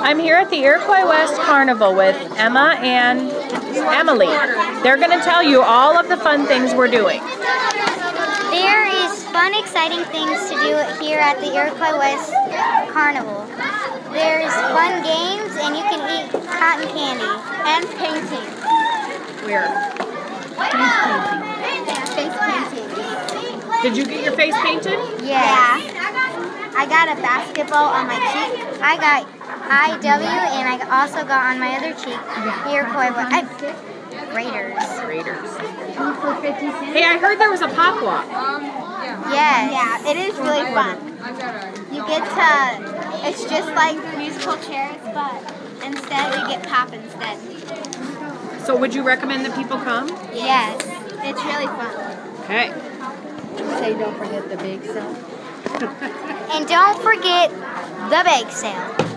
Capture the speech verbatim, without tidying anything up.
I'm here at the Iroquois West Carnival with Emma and Emily. They're going to tell you all of the fun things we're doing. There is fun, exciting things to do here at the Iroquois West Carnival. There's fun games, and you can eat cotton candy. And painting. Where? Face painting. Face painting. Did you get your face painted? Yes. Yeah. I got a basketball on my cheek. I got I W, and I also got on my other cheek Iroquois West. I, Raiders. Raiders. For fifty cents. Hey, I heard there was a pop walk. Yes. Yeah, it is really fun. You get to, it's just like musical chairs, but instead you get pop instead. So would you recommend that people come? Yes. It's really fun. Okay. Say don't forget the bake sale. And don't forget the bake sale.